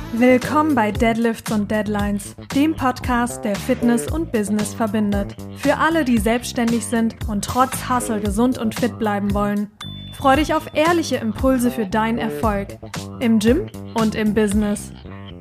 Willkommen bei Deadlifts und Deadlines, dem Podcast, der Fitness und Business verbindet. Für alle, die selbstständig sind und trotz Hustle gesund und fit bleiben wollen. Freu dich auf ehrliche Impulse für deinen Erfolg im Gym und im Business.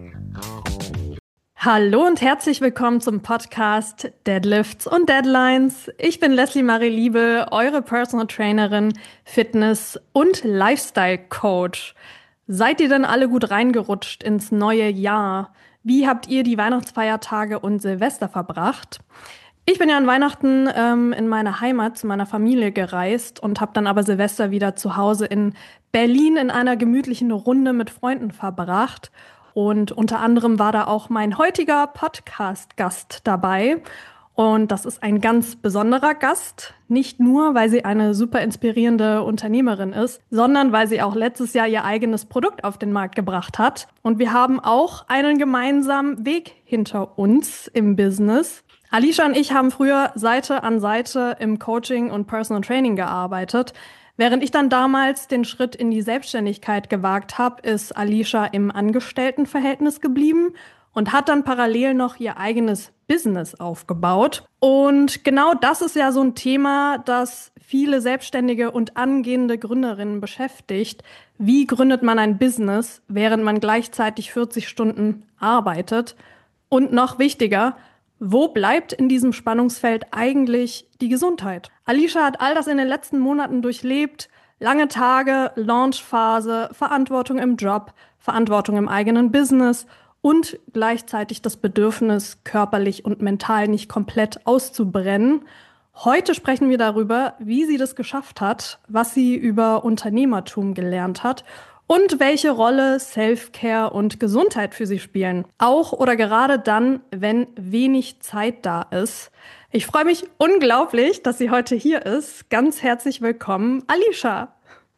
Hallo und herzlich willkommen zum Podcast Deadlifts und Deadlines. Ich bin Leslie Marie Liebe, eure Personal Trainerin, Fitness- und Lifestyle-Coach. Seid ihr denn alle gut reingerutscht ins neue Jahr? Wie habt ihr die Weihnachtsfeiertage und Silvester verbracht? Ich bin ja an Weihnachten in meine Heimat zu meiner Familie gereist und habe dann aber Silvester wieder zu Hause in Berlin in einer gemütlichen Runde mit Freunden verbracht. Und unter anderem war da auch mein heutiger Podcast-Gast dabei. Und das ist ein ganz besonderer Gast, nicht nur, weil sie eine super inspirierende Unternehmerin ist, sondern weil sie auch letztes Jahr ihr eigenes Produkt auf den Markt gebracht hat. Und wir haben auch einen gemeinsamen Weg hinter uns im Business. Alicia und ich haben früher Seite an Seite im Coaching und Personal Training gearbeitet. Während ich dann damals den Schritt in die Selbstständigkeit gewagt habe, ist Alicia im Angestelltenverhältnis geblieben und hat dann parallel noch ihr eigenes Business aufgebaut. Und genau das ist ja so ein Thema, das viele selbstständige und angehende Gründerinnen beschäftigt. Wie gründet man ein Business, während man gleichzeitig 40 Stunden arbeitet? Und noch wichtiger, wo bleibt in diesem Spannungsfeld eigentlich die Gesundheit? Alicia hat all das in den letzten Monaten durchlebt. Lange Tage, Launchphase, Verantwortung im Job, Verantwortung im eigenen Business und gleichzeitig das Bedürfnis, körperlich und mental nicht komplett auszubrennen. Heute sprechen wir darüber, wie sie das geschafft hat, was sie über Unternehmertum gelernt hat und welche Rolle Self-Care und Gesundheit für sie spielen. Auch oder gerade dann, wenn wenig Zeit da ist. Ich freue mich unglaublich, dass sie heute hier ist. Ganz herzlich willkommen, Alicia.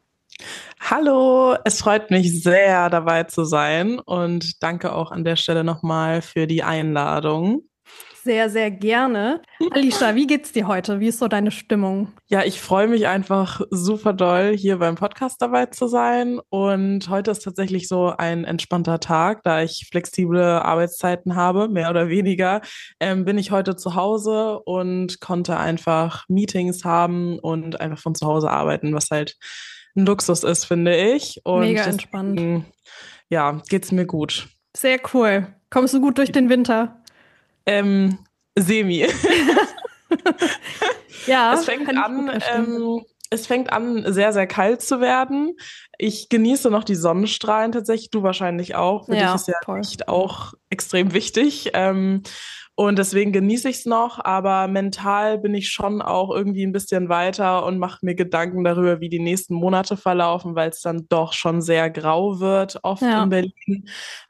Hallo, es freut mich sehr, dabei zu sein und danke auch an der Stelle nochmal für die Einladung. Sehr, sehr gerne. Alicia, wie geht's dir heute? Wie ist so deine Stimmung? Ja, ich freue mich einfach super doll, hier beim Podcast dabei zu sein. Und heute ist tatsächlich so ein entspannter Tag, da ich flexible Arbeitszeiten habe, mehr oder weniger, bin ich heute zu Hause und konnte einfach Meetings haben und einfach von zu Hause arbeiten, was halt ein Luxus ist, finde ich. Und Mega entspannt. deswegen, ja, geht's mir gut. Sehr cool. Kommst du gut durch den Winter? Ähm, Semi. Ja, Es fängt kann ich gut an, verstehen. es fängt an, sehr, sehr kalt zu werden. Ich genieße noch die Sonnenstrahlen tatsächlich, du wahrscheinlich auch. Für dich ist Ja, ja voll. Licht auch extrem wichtig. Und deswegen genieße ich es noch, aber mental bin ich schon auch irgendwie ein bisschen weiter und mache mir Gedanken darüber, wie die nächsten Monate verlaufen, weil es dann doch schon sehr grau wird, oft in Ja. Berlin.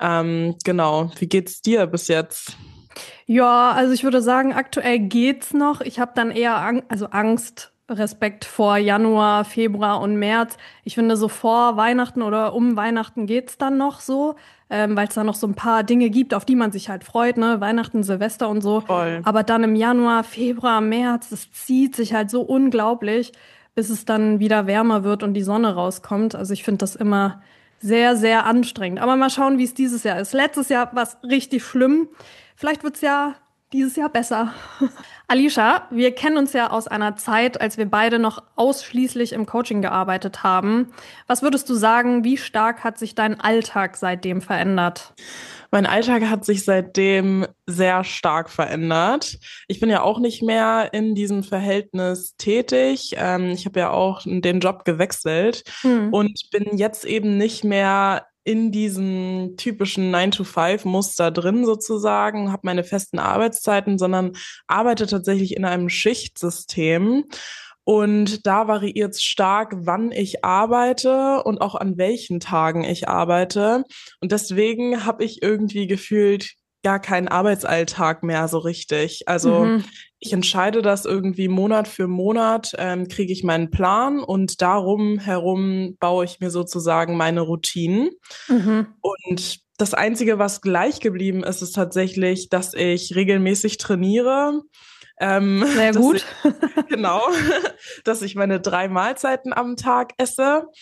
Genau, wie geht's dir bis jetzt? Ja, also ich würde sagen, aktuell geht's noch. Ich habe dann eher Angst, Respekt vor Januar, Februar und März. Ich finde, so vor Weihnachten oder um Weihnachten geht's dann noch so, weil es da noch so ein paar Dinge gibt, auf die man sich halt freut, ne? Weihnachten, Silvester und so. Voll. Aber dann im Januar, Februar, März, das zieht sich halt so unglaublich, bis es dann wieder wärmer wird und die Sonne rauskommt. Also ich finde das immer sehr, sehr anstrengend. Aber mal schauen, wie es dieses Jahr ist. Letztes Jahr war es richtig schlimm. Vielleicht wird's ja dieses Jahr besser. Alicia, wir kennen uns ja aus einer Zeit, als wir beide noch ausschließlich im Coaching gearbeitet haben. Was würdest du sagen, wie stark hat sich dein Alltag seitdem verändert? Mein Alltag hat sich seitdem sehr stark verändert. Ich bin ja auch nicht mehr in diesem Verhältnis tätig. Ich habe ja auch den Job gewechselt Hm. und bin jetzt eben nicht mehr in diesem typischen 9-to-5-Muster drin sozusagen, habe meine festen Arbeitszeiten, sondern arbeite tatsächlich in einem Schichtsystem. Und da variiert es stark, wann ich arbeite und auch an welchen Tagen ich arbeite. Und deswegen habe ich irgendwie gefühlt gar keinen Arbeitsalltag mehr so richtig. Also Mhm. ich entscheide das irgendwie Monat für Monat, kriege ich meinen Plan und darum herum baue ich mir sozusagen meine Routinen. Mhm. Und das Einzige, was gleich geblieben ist, ist tatsächlich, dass ich regelmäßig trainiere. Sehr Dass gut. ich, genau, dass ich meine 3 Mahlzeiten am Tag esse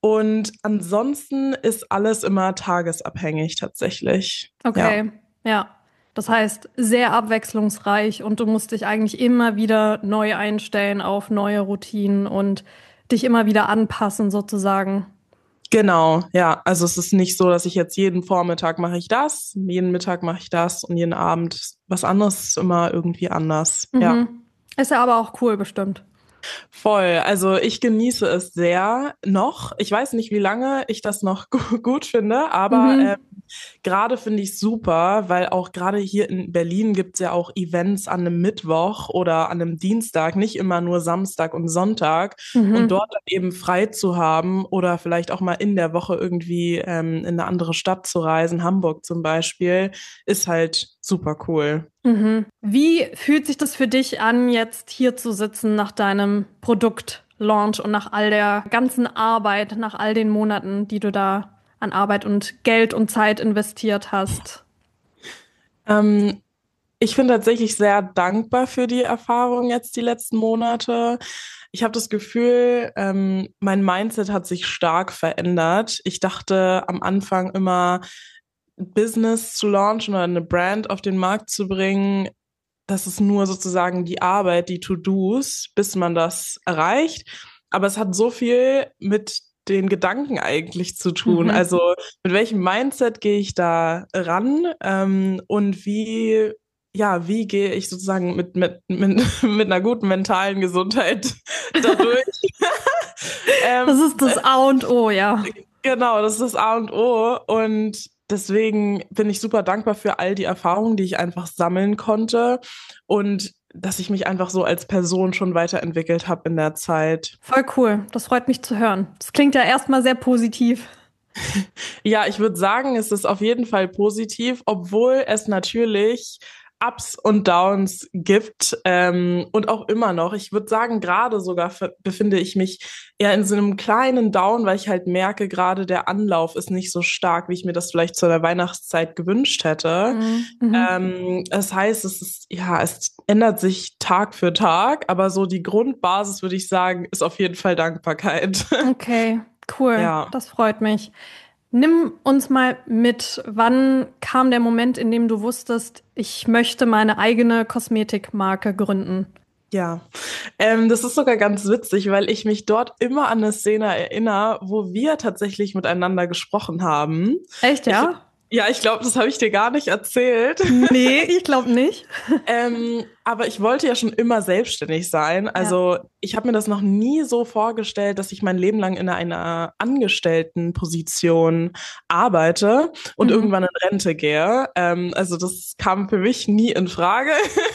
Und ansonsten ist alles immer tagesabhängig tatsächlich. Okay, ja. Das heißt, sehr abwechslungsreich und du musst dich eigentlich immer wieder neu einstellen auf neue Routinen und dich immer wieder anpassen sozusagen. Genau, ja. Also es ist nicht so, dass ich jetzt jeden Vormittag mache ich das, jeden Mittag mache ich das und jeden Abend was anderes, ist immer irgendwie anders. Ja. Mhm. Ist ja aber auch cool, bestimmt. Voll. Also ich genieße es sehr noch. Ich weiß nicht, wie lange ich das noch gut finde, aber Mhm. gerade finde ich super, weil auch gerade hier in Berlin gibt es ja auch Events an einem Mittwoch oder an einem Dienstag, nicht immer nur Samstag und Sonntag. Und Mhm. dort dann eben frei zu haben oder vielleicht auch mal in der Woche irgendwie in eine andere Stadt zu reisen, Hamburg zum Beispiel, ist halt super cool. Mhm. Wie fühlt sich das für dich an, jetzt hier zu sitzen nach deinem Produktlaunch und nach all der ganzen Arbeit, nach all den Monaten, die du da an Arbeit und Geld und Zeit investiert hast? Ähm, Ich bin tatsächlich sehr dankbar für die Erfahrung jetzt die letzten Monate. Ich habe das Gefühl, mein Mindset hat sich stark verändert. Ich dachte am Anfang immer, Business zu launchen oder eine Brand auf den Markt zu bringen, das ist nur sozusagen die Arbeit, die To-Dos, bis man das erreicht. Aber es hat so viel mit den Gedanken eigentlich zu tun. Mhm. Also mit welchem Mindset gehe ich da ran und wie gehe ich sozusagen mit einer guten mentalen Gesundheit dadurch? Das ähm, ist das A und O, ja. Genau, das ist das A und O. Und deswegen bin ich super dankbar für all die Erfahrungen, die ich einfach sammeln konnte und dass ich mich einfach so als Person schon weiterentwickelt habe in der Zeit. Voll cool. Das freut mich zu hören. Das klingt ja erstmal sehr positiv. Ja, ich würde sagen, es ist auf jeden Fall positiv, obwohl es natürlich Ups und Downs gibt und auch immer noch. Ich würde sagen, gerade sogar befinde ich mich eher in so einem kleinen Down, weil ich halt merke, gerade der Anlauf ist nicht so stark, wie ich mir das vielleicht zu der Weihnachtszeit gewünscht hätte. Mhm. Mhm. Das heißt, es ändert sich Tag für Tag, aber so die Grundbasis, würde ich sagen, ist auf jeden Fall Dankbarkeit. Okay, cool. Ja. Das freut mich. Nimm uns mal mit, wann kam der Moment, in dem du wusstest, ich möchte meine eigene Kosmetikmarke gründen? Ja, das ist sogar ganz witzig, weil ich mich dort immer an eine Szene erinnere, wo wir tatsächlich miteinander gesprochen haben. Echt, Ich, ja? ja, ich glaube, das habe ich dir gar nicht erzählt. Nee, ich glaube nicht. Aber ich wollte ja schon immer selbstständig sein. Ja. Also ich habe mir das noch nie so vorgestellt, dass ich mein Leben lang in einer Angestelltenposition arbeite und Mhm. irgendwann in Rente gehe. Also das kam für mich nie in Frage.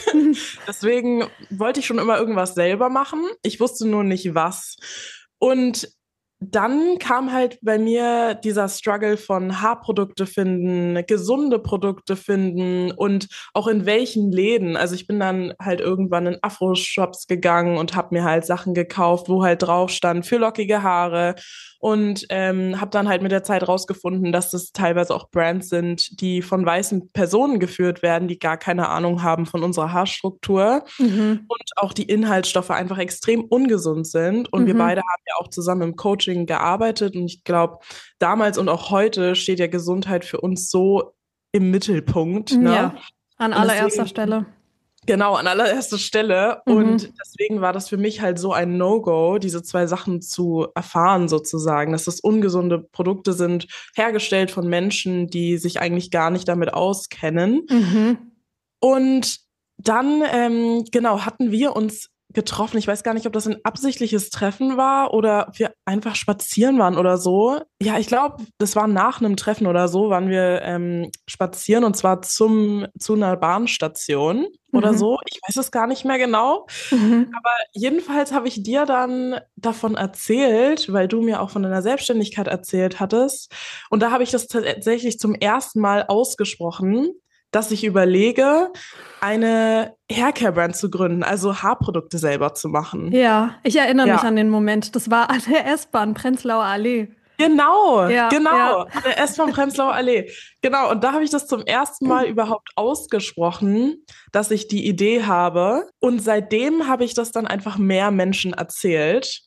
Deswegen wollte ich schon immer irgendwas selber machen. Ich wusste nur nicht was. Und dann kam halt bei mir dieser Struggle von Haarprodukte finden, gesunde Produkte finden und auch in welchen Läden. Also ich bin dann halt irgendwann in Afro-Shops gegangen und habe mir halt Sachen gekauft, wo halt drauf stand für lockige Haare und habe dann halt mit der Zeit rausgefunden, dass das teilweise auch Brands sind, die von weißen Personen geführt werden, die gar keine Ahnung haben von unserer Haarstruktur Mhm. und auch die Inhaltsstoffe einfach extrem ungesund sind. Und wir beide Mhm. haben ja auch zusammen im Coaching gearbeitet. Und ich glaube, damals und auch heute steht ja Gesundheit für uns so im Mittelpunkt, ne? Ja, an Und allererster deswegen, Stelle. genau, an allererster Stelle. Und Mhm. deswegen war das für mich halt so ein No-Go, diese zwei Sachen zu erfahren, sozusagen, dass das ungesunde Produkte sind, hergestellt von Menschen, die sich eigentlich gar nicht damit auskennen. Mhm. Und dann, genau, hatten wir uns getroffen. Ich weiß gar nicht, ob das ein absichtliches Treffen war oder ob wir einfach spazieren waren oder so. Ja, ich glaube, das war nach einem Treffen oder so, waren wir spazieren und zwar zu einer Bahnstation oder Mhm. so. Ich weiß es gar nicht mehr genau. Mhm. Jedenfalls habe ich dir dann davon erzählt, weil du mir auch von deiner Selbstständigkeit erzählt hattest. Und da habe ich das tatsächlich zum ersten Mal ausgesprochen, dass ich überlege, eine Haircare-Brand zu gründen, also Haarprodukte selber zu machen. Ja, ich erinnere mich Ja, an den Moment. Das war an der S-Bahn, Prenzlauer Allee. genau, Ja, ja. genau, an der S von Prenzlauer Allee. Genau, und da habe ich das zum ersten Mal überhaupt ausgesprochen, dass ich die Idee habe. Und seitdem habe ich das dann einfach mehr Menschen erzählt.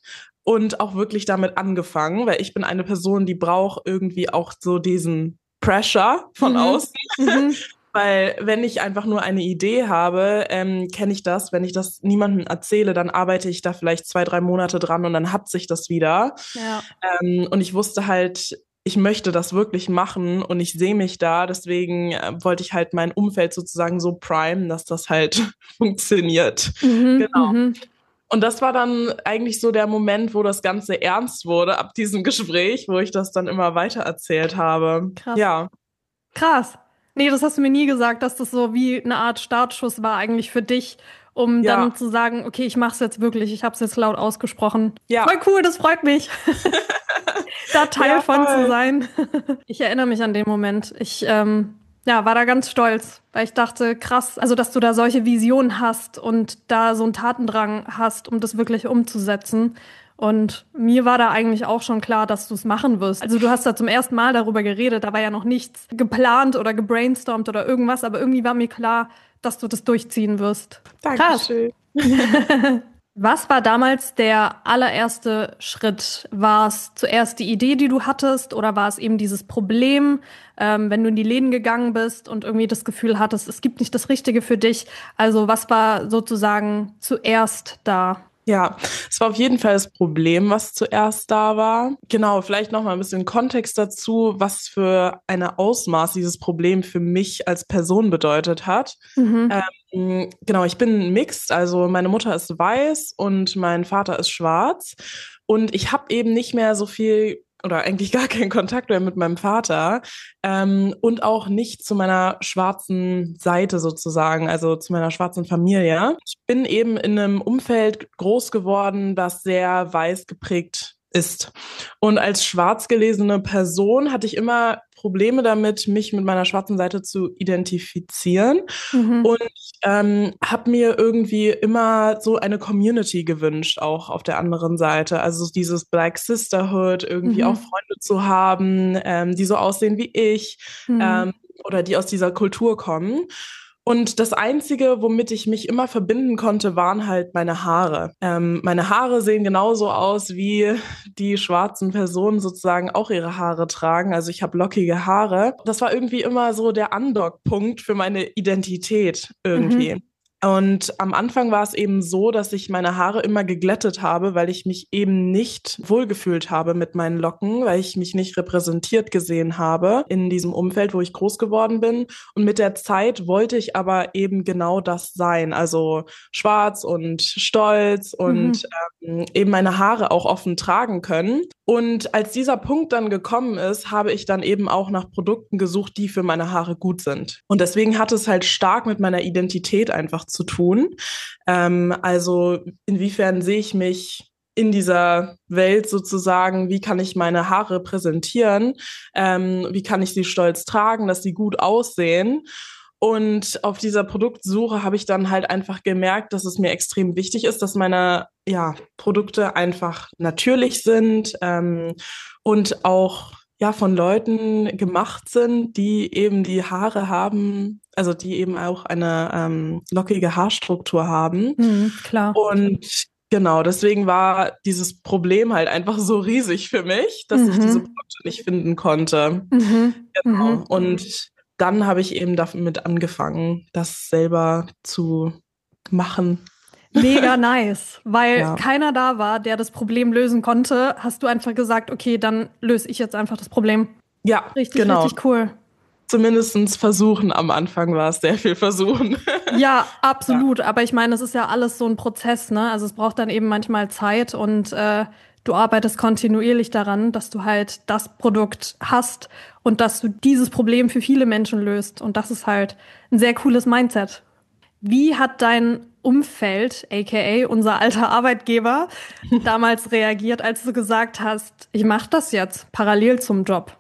und auch wirklich damit angefangen, weil ich bin eine Person, die braucht irgendwie auch so diesen Pressure von außen. Mhm. Weil wenn ich einfach nur eine Idee habe, kenne ich das. Wenn ich das niemandem erzähle, dann arbeite ich da vielleicht 2, 3 Monate dran und dann hat sich das wieder. Ja. Und ich wusste halt, ich möchte das wirklich machen und ich sehe mich da. Deswegen wollte ich halt mein Umfeld sozusagen so primen, dass das halt funktioniert. Mhm. Genau. Mhm. Und das war dann eigentlich so der Moment, wo das Ganze ernst wurde ab diesem Gespräch, wo ich das dann immer weiter erzählt habe. Krass. Ja. Krass. Nee, das hast du mir nie gesagt, dass das so wie eine Art Startschuss war eigentlich für dich, um Ja, dann zu sagen, okay, ich mach's jetzt wirklich, ich habe es jetzt laut ausgesprochen. ja, Voll cool, das freut mich, da Teil ja, von zu voll. sein. Ich erinnere mich an den Moment. Ich ja, war da ganz stolz, weil ich dachte, krass, also dass du da solche Visionen hast und da so einen Tatendrang hast, um das wirklich umzusetzen. Und mir war da eigentlich auch schon klar, dass du es machen wirst. Also du hast da zum ersten Mal darüber geredet, da war ja noch nichts geplant oder gebrainstormt oder irgendwas, aber irgendwie war mir klar, dass du das durchziehen wirst. Krass. Dankeschön. Was war damals der allererste Schritt? War es zuerst die Idee, die du hattest, oder war es eben dieses Problem, wenn du in die Läden gegangen bist und irgendwie das Gefühl hattest, es gibt nicht das Richtige für dich? Also was war sozusagen zuerst da? Ja, es war auf jeden Fall das Problem, was zuerst da war. Genau, vielleicht noch mal ein bisschen Kontext dazu, was für eine Ausmaß dieses Problem für mich als Person bedeutet hat. Mhm. Genau, ich bin mixed, also meine Mutter ist weiß und mein Vater ist schwarz. Und ich habe eben nicht mehr so viel oder eigentlich gar keinen Kontakt mehr mit meinem Vater und auch nicht zu meiner schwarzen Seite sozusagen, also zu meiner schwarzen Familie. Ich bin eben in einem Umfeld groß geworden, das sehr weiß geprägt ist. Und als schwarz gelesene Person hatte ich immer Probleme damit, mich mit meiner schwarzen Seite zu identifizieren Mhm. und habe mir irgendwie immer so eine Community gewünscht, auch auf der anderen Seite. Also dieses Black Sisterhood, irgendwie auch Mhm. Freunde zu haben, die so aussehen wie ich, Mhm. ähm, oder die aus dieser Kultur kommen. Und das Einzige, womit ich mich immer verbinden konnte, waren halt meine Haare. Meine Haare sehen genauso aus, wie die schwarzen Personen sozusagen auch ihre Haare tragen. Also ich habe lockige Haare. Das war irgendwie immer so der Andockpunkt für meine Identität Mhm. irgendwie. Und am Anfang war es eben so, dass ich meine Haare immer geglättet habe, weil ich mich eben nicht wohlgefühlt habe mit meinen Locken, weil ich mich nicht repräsentiert gesehen habe in diesem Umfeld, wo ich groß geworden bin. Und mit der Zeit wollte ich aber eben genau das sein, also schwarz und stolz und Mhm. eben meine Haare auch offen tragen können. Und als dieser Punkt dann gekommen ist, habe ich dann eben auch nach Produkten gesucht, die für meine Haare gut sind. Und deswegen hat es halt stark mit meiner Identität einfach zu tun. Also inwiefern sehe ich mich in dieser Welt sozusagen, wie kann ich meine Haare präsentieren, wie kann ich sie stolz tragen, dass sie gut aussehen. Und auf dieser Produktsuche habe ich dann halt einfach gemerkt, dass es mir extrem wichtig ist, dass meine Produkte einfach natürlich sind und auch von Leuten gemacht sind, die eben die Haare haben, also die eben auch eine lockige Haarstruktur haben. Mhm. Klar. Und genau, deswegen war dieses Problem halt einfach so riesig für mich, dass ich diese Mhm. Produkte nicht finden konnte. Mhm. Genau. Mhm. Und dann habe ich eben damit angefangen, das selber zu machen. Mega nice, weil Ja, keiner da war, der das Problem lösen konnte, hast du einfach gesagt, okay, dann löse ich jetzt einfach das Problem. ja, Richtig, genau. richtig cool. Zumindestens versuchen. Am Anfang war es sehr viel versuchen. Ja, Ja. absolut. Aber ich meine, es ist ja alles so ein Prozess, ne? Also es braucht dann eben manchmal Zeit und du arbeitest kontinuierlich daran, dass du halt das Produkt hast und dass du dieses Problem für viele Menschen löst. Und das ist halt ein sehr cooles Mindset. Wie hat dein Umfeld, aka unser alter Arbeitgeber, damals reagiert, als du gesagt hast, ich mache das jetzt parallel zum Job?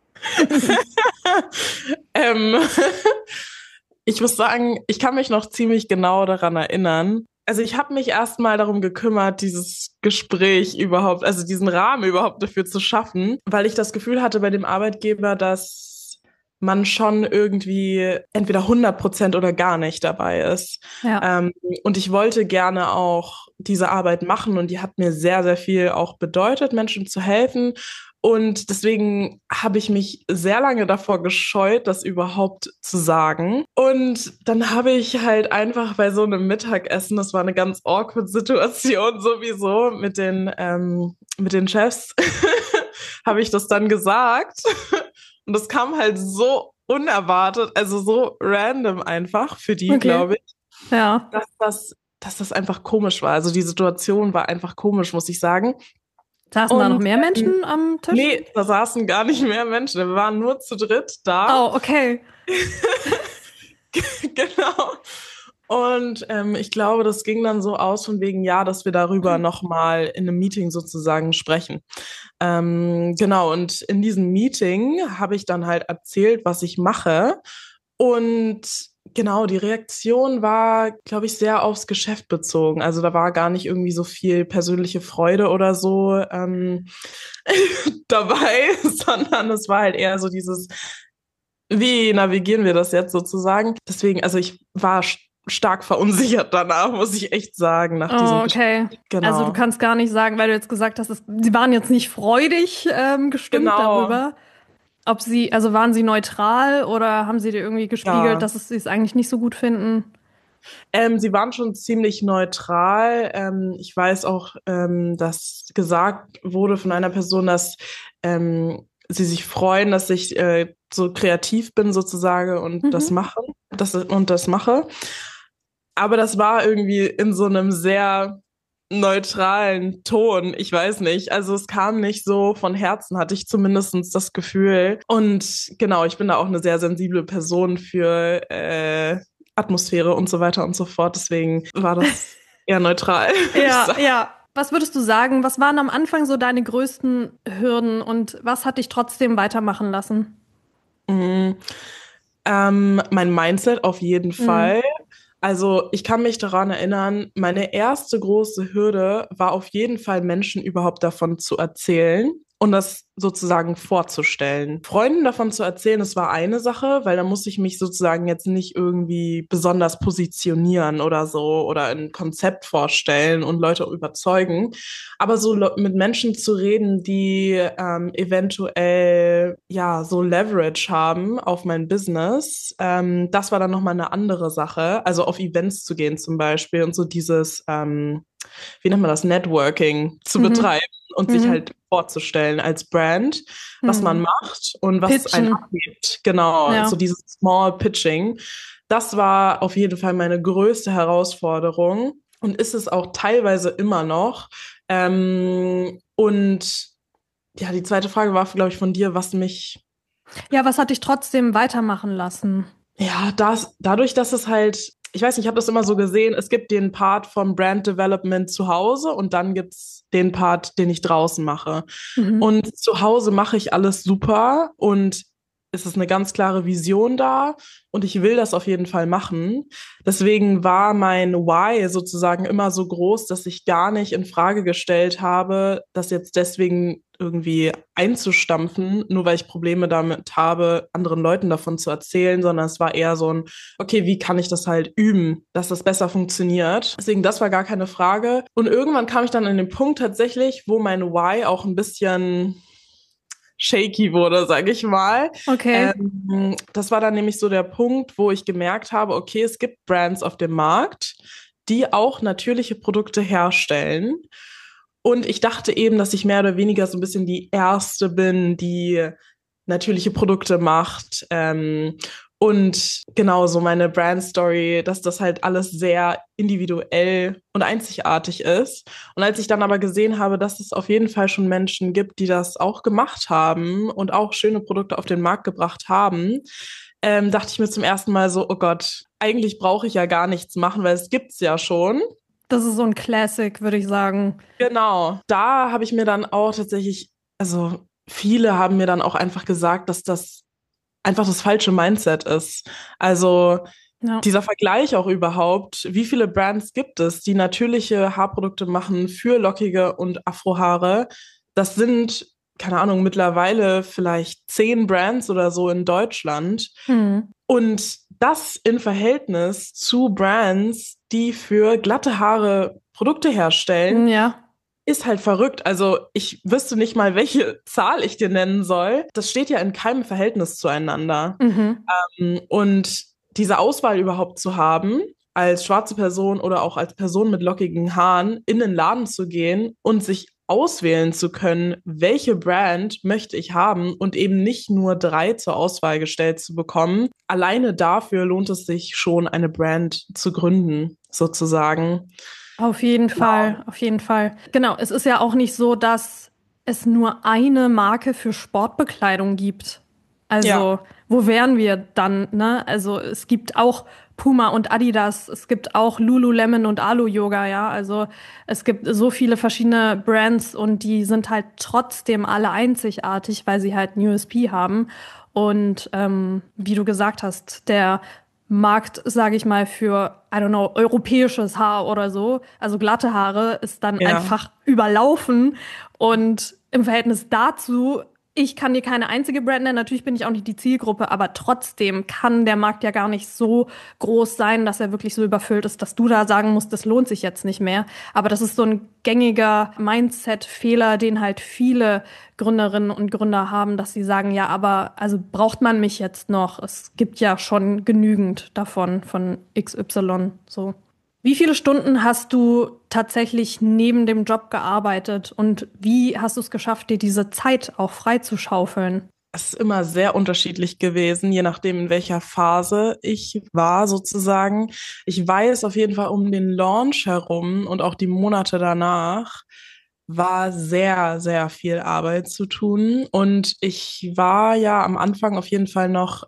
ähm, ich muss sagen, ich kann mich noch ziemlich genau daran erinnern. Also ich habe mich erstmal darum gekümmert, dieses Gespräch überhaupt, also diesen Rahmen überhaupt dafür zu schaffen, weil ich das Gefühl hatte bei dem Arbeitgeber, dass man schon irgendwie entweder 100% oder gar nicht dabei ist. Ja. Und ich wollte gerne auch diese Arbeit machen und die hat mir sehr, sehr viel auch bedeutet, Menschen zu helfen. Und deswegen habe ich mich sehr lange davor gescheut, das überhaupt zu sagen. Und dann habe ich halt einfach bei so einem Mittagessen, das war eine ganz awkward Situation sowieso mit den Chefs, habe ich das dann gesagt. Und das kam halt so unerwartet, also so random einfach für die, Okay. glaube ich, Ja. dass das einfach komisch war. Also die Situation war einfach komisch, muss ich sagen. Saßen da noch Und mehr Menschen am Tisch? nee, da saßen gar nicht mehr Menschen. Wir waren nur zu dritt da. Oh, okay. Genau. Und ich glaube, das ging dann so aus von wegen, ja, dass wir darüber nochmal in einem Meeting sozusagen sprechen. Genau, und in diesem Meeting habe ich dann halt erzählt, was ich mache. Und genau, die Reaktion war, glaube ich, sehr aufs Geschäft bezogen. Also da war gar nicht irgendwie so viel persönliche Freude oder so dabei, sondern es war halt eher so dieses, wie navigieren wir das jetzt sozusagen? Deswegen, also ich war stark verunsichert danach, muss ich echt sagen, nach diesem Oh, Gespräch. okay. Also du Genau. kannst gar nicht sagen, weil du jetzt gesagt hast, sie waren jetzt nicht freudig gestimmt Genau. darüber. Ob sie, also waren sie neutral oder haben sie dir irgendwie gespiegelt, Ja. dass sie es eigentlich nicht so gut finden? Sie waren schon ziemlich neutral. Ich weiß auch, dass gesagt wurde von einer Person, dass sie sich freuen, dass ich so kreativ bin sozusagen und Mhm. das mache. Aber das war irgendwie in so einem sehr neutralen Ton. Ich weiß nicht. Also es kam nicht so von Herzen, hatte ich zumindestens das Gefühl. Und genau, ich bin da auch eine sehr sensible Person für Atmosphäre und so weiter und so fort. Deswegen war das eher neutral, würde ich Ja, sagen. ja. Was würdest du sagen? Was waren am Anfang so deine größten Hürden und was hat dich trotzdem weitermachen lassen? Mhm. Mein Mindset auf jeden Mhm. Fall. Also ich kann mich daran erinnern, meine erste große Hürde war auf jeden Fall Menschen überhaupt davon zu erzählen und das sozusagen vorzustellen. Freunden davon zu erzählen, das war eine Sache, weil da musste ich mich sozusagen jetzt nicht irgendwie besonders positionieren oder so oder ein Konzept vorstellen und Leute überzeugen. Aber so mit Menschen zu reden, die eventuell ja so Leverage haben auf mein Business, das war dann nochmal eine andere Sache. Also auf Events zu gehen zum Beispiel und so dieses, wie nennt man das, Networking zu Mhm. betreiben und sich Mhm. halt vorzustellen als Brand, was man Mhm. macht und was einen Pitchen. abhebt. Genau, so Ja. dieses Small Pitching. Das war auf jeden Fall meine größte Herausforderung und ist es auch teilweise immer noch. Und ja, die zweite Frage war, glaube ich, von dir, was mich, Ja, was hat dich trotzdem weitermachen lassen? ja, dadurch, dass es halt, ich weiß nicht, ich habe das immer so gesehen, es gibt den Part vom Brand Development zu Hause und dann gibt's den Part, den ich draußen mache. Mhm. Und zu Hause mache ich alles super und es ist eine ganz klare Vision da und ich will das auf jeden Fall machen. Deswegen war mein Why sozusagen immer so groß, dass ich gar nicht in Frage gestellt habe, das jetzt deswegen irgendwie einzustampfen, nur weil ich Probleme damit habe, anderen Leuten davon zu erzählen, sondern es war eher so ein, okay, wie kann ich das halt üben, dass das besser funktioniert? Deswegen, das war gar keine Frage. Und irgendwann kam ich dann an den Punkt tatsächlich, wo mein Why auch ein bisschen shaky wurde, sage ich mal. Okay. Das war dann nämlich so der Punkt, wo ich gemerkt habe, okay, es gibt Brands auf dem Markt, die auch natürliche Produkte herstellen. Und ich dachte eben, dass ich mehr oder weniger so ein bisschen die Erste bin, die natürliche Produkte macht. Und genau so meine Brand-Story, dass das halt alles sehr individuell und einzigartig ist. Und als ich dann aber gesehen habe, dass es auf jeden Fall schon Menschen gibt, die das auch gemacht haben und auch schöne Produkte auf den Markt gebracht haben, dachte ich mir zum ersten Mal so, oh Gott, eigentlich brauche ich ja gar nichts machen, weil es gibt's ja schon. Das ist so ein Classic, würde ich sagen. Genau. Da habe ich mir dann auch tatsächlich, also viele haben mir dann auch einfach gesagt, dass das einfach das falsche Mindset ist. Also Ja. dieser Vergleich auch überhaupt, wie viele Brands gibt es, die natürliche Haarprodukte machen für lockige und Afrohaare? Das sind keine Ahnung, mittlerweile vielleicht 10 Brands oder so in Deutschland. Hm. Und das in Verhältnis zu Brands, die für glatte Haare Produkte herstellen, Ja. ist halt verrückt. Also ich wüsste nicht mal, welche Zahl ich dir nennen soll. Das steht ja in keinem Verhältnis zueinander. Mhm. Und diese Auswahl überhaupt zu haben, als schwarze Person oder auch als Person mit lockigen Haaren in den Laden zu gehen und sich auswählen zu können, welche Brand möchte ich haben und eben nicht nur 3 zur Auswahl gestellt zu bekommen. Alleine dafür lohnt es sich schon, eine Brand zu gründen, sozusagen. Auf jeden Fall, auf jeden Fall. Genau, es ist ja auch nicht so, dass es nur eine Marke für Sportbekleidung gibt. Ja, Also, wo wären wir dann, ne? Also, es gibt auch Puma und Adidas, es gibt auch Lululemon und Alo Yoga, ja. Also, es gibt so viele verschiedene Brands und die sind halt trotzdem alle einzigartig, weil sie halt ein USP haben. Und wie du gesagt hast, der Markt, sage ich mal, für, I don't know, europäisches Haar oder so, also glatte Haare, ist dann ja. einfach überlaufen. Und im Verhältnis dazu, ich kann dir keine einzige Brand nennen, natürlich bin ich auch nicht die Zielgruppe, aber trotzdem kann der Markt ja gar nicht so groß sein, dass er wirklich so überfüllt ist, dass du da sagen musst, das lohnt sich jetzt nicht mehr. Aber das ist so ein gängiger Mindset-Fehler, den halt viele Gründerinnen und Gründer haben, dass sie sagen, ja, aber also braucht man mich jetzt noch? Es gibt ja schon genügend davon, von XY, so. Wie viele Stunden hast du tatsächlich neben dem Job gearbeitet und wie hast du es geschafft, dir diese Zeit auch freizuschaufeln? Es ist immer sehr unterschiedlich gewesen, je nachdem, in welcher Phase ich war, sozusagen. Ich weiß auf jeden Fall um den Launch herum und auch die Monate danach war sehr, sehr viel Arbeit zu tun. Und ich war ja am Anfang auf jeden Fall noch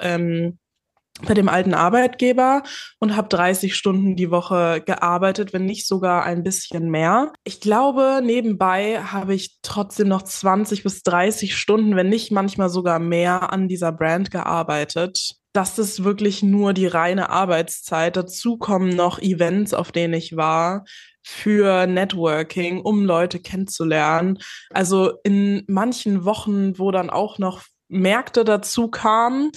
bei dem alten Arbeitgeber und habe 30 Stunden die Woche gearbeitet, wenn nicht sogar ein bisschen mehr. Ich glaube, nebenbei habe ich trotzdem noch 20 bis 30 Stunden, wenn nicht manchmal sogar mehr, an dieser Brand gearbeitet. Das ist wirklich nur die reine Arbeitszeit. Dazu kommen noch Events, auf denen ich war, für Networking, um Leute kennenzulernen. Also in manchen Wochen, wo dann auch noch Märkte dazu kamen,